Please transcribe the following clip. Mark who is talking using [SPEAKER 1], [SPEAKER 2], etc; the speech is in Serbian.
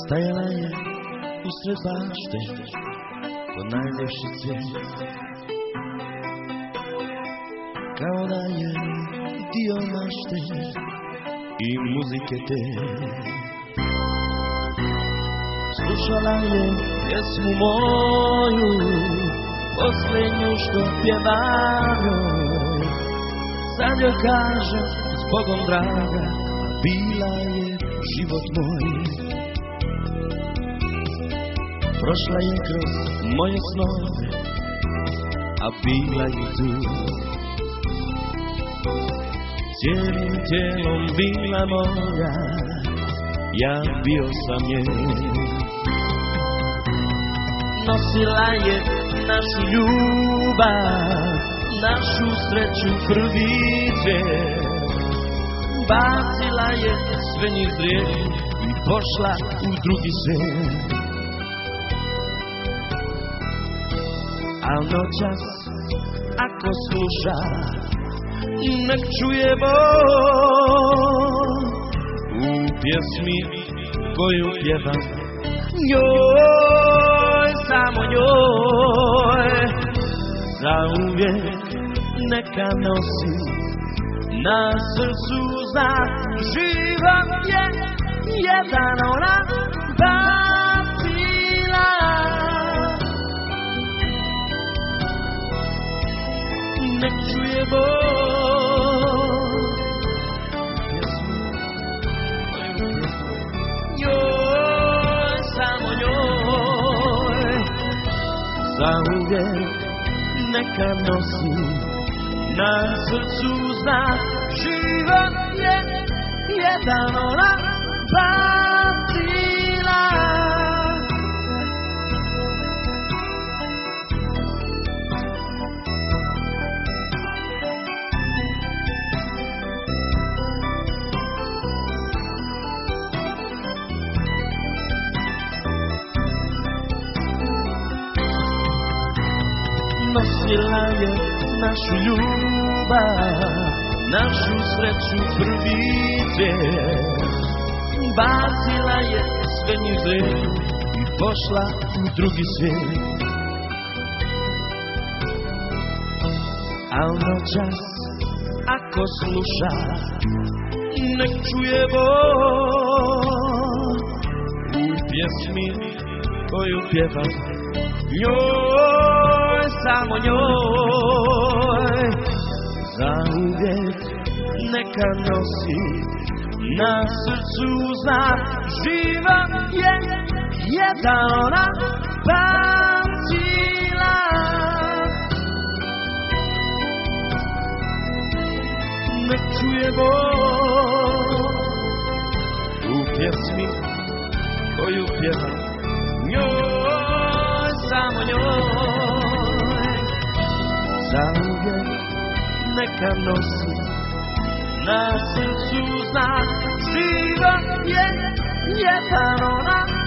[SPEAKER 1] Stajala je usred bašte kod najljepši cvijet, kao da je dio mašte i muzike te. Slušala je pjesmu moju, posljednju što pjevam joj. Sad joj kažem s Bogom draga, bila je život moj. Prošla je kroz moje snove, a bila je tu. Cijelim tijelom bila moja, ja bio sam nje. Nosila je našu ljubav, našu sreću prvi cvijet. Bacila je sve njih zrijedi i pošla u drugi svijet. A noćas, ako sluša, nek čuje Bog u pjesmi koju pjevam njoj, samo njoj. Zauvijek neka nosi na srcu znak, život je jedan ona bacila. Nek čuje Bog njoj, samo njoj. Zauvijek neka nosi na srcu znak, život je jedan ona bacila. Nosila je našu ljubav, našu sreću prvi cvijet. Bacila je sve njih zlijedu i pošla u drugi svijet. Al noćas, ako sluša, nek čuje Bog u pjesmi koju pjevam njoj, samo njoj. Zauvijek neka nosi na srcu znak, život je jedan ona bacila. Nek čuje Bog u pjesmi koju pjevam njoj, samo njoj. Zauvijek neka nosi na srcu znak, život je jedan ona